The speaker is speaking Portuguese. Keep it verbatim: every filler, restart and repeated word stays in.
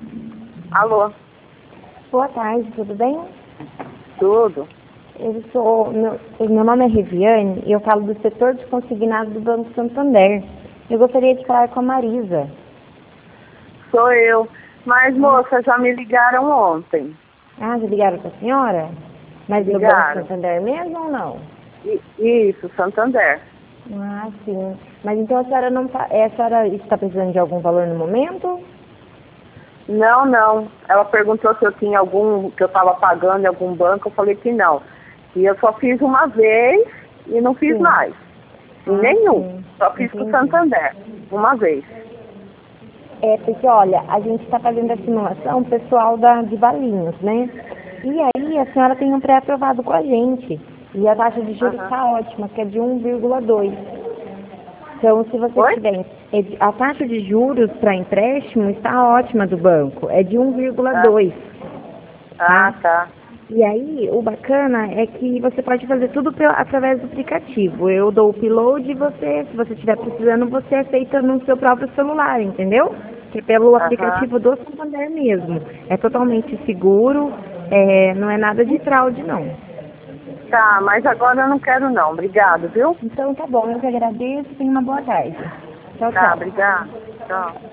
Alô? Boa tarde, tudo bem? Tudo? Eu sou, meu, meu nome é Riviane e eu falo do setor de consignado do Banco Santander. Eu gostaria de falar com a Marisa. Sou eu. Mas, moça, já me ligaram ontem. Ah, já ligaram para a senhora? Mas do Banco Ligaram. Santander mesmo ou não? I- Isso, Santander. Ah, sim. Mas então a senhora não tá, é, a senhora está precisando de algum valor no momento? Não, não. Ela perguntou se eu tinha algum, que eu estava pagando em algum banco, eu falei que não. E eu só fiz uma vez e não fiz Sim. mais. Em Ah, nenhum. sim. Só fiz com o Entendi. Santander. Uma vez. É porque, olha, a gente está fazendo a simulação pessoal da, de Valinhos, né? E aí a senhora tem um pré-aprovado com a gente. E a taxa de juros Aham. está ótima, que é de um vírgula dois. Então, se você Oi? tiver... é de- A taxa de juros para empréstimo está ótima do banco, é de um vírgula Ah, dois, ah, tá? tá. E aí, o bacana é que você pode fazer tudo pela- através do aplicativo. Eu dou o upload e você, se você estiver precisando, você aceita no seu próprio celular, entendeu? Que é pelo Aham. aplicativo do Santander mesmo. É totalmente seguro, é, não é nada de fraude, não. Tá, mas agora eu não quero não. Obrigado, viu? Então tá bom, eu que agradeço e tenha uma boa tarde. Tchau, Tá, tchau. obrigado. Tchau.